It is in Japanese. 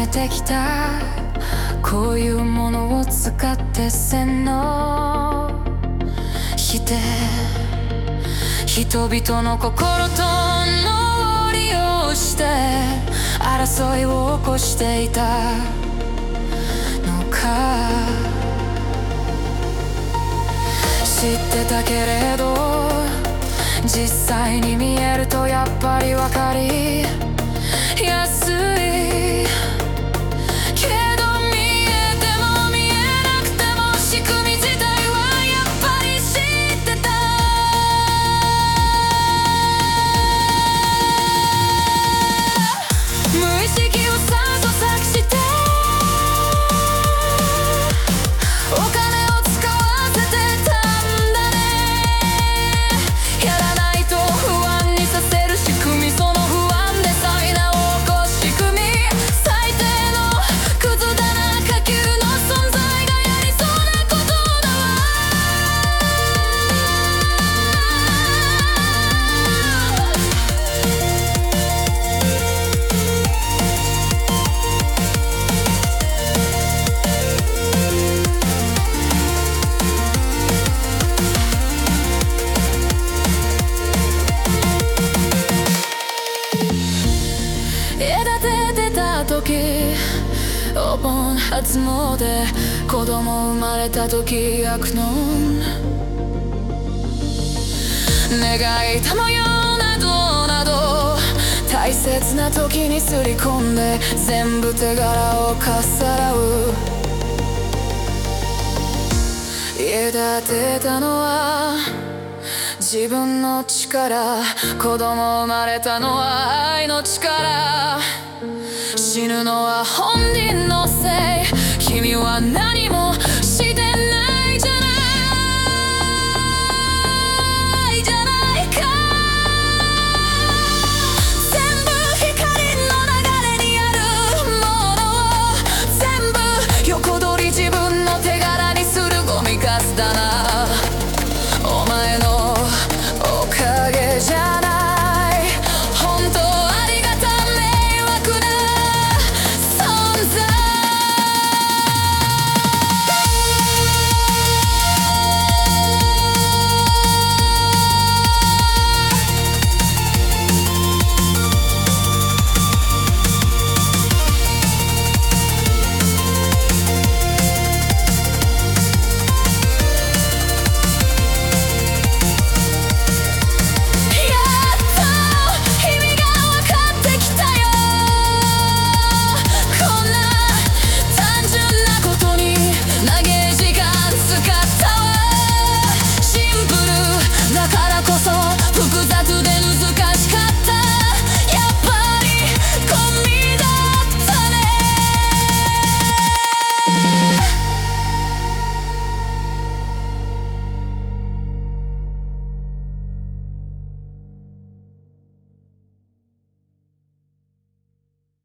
めてきたこういうものを使って洗脳して人々の心と脳を利用して争いを起こしていたのか知ってたけれど実際に見えるとやっぱり分かりやすいけど見えても見えなくても仕組み自体はやっぱり知ってた無意識を酸素搾してお金を使わせてたんだねやらないと不安にさせる仕組みその不安で災難を起こす仕組み最低のクズだな下級の存在がやりそうなことだわ隔ててた時お盆初詣子供生まれた時悪の願いた模様などなど大切な時にすり込んで全部手柄をかっさらう家建てたのは自分の力子供生まれたのは愛の力死ぬのは本人のせい君は何も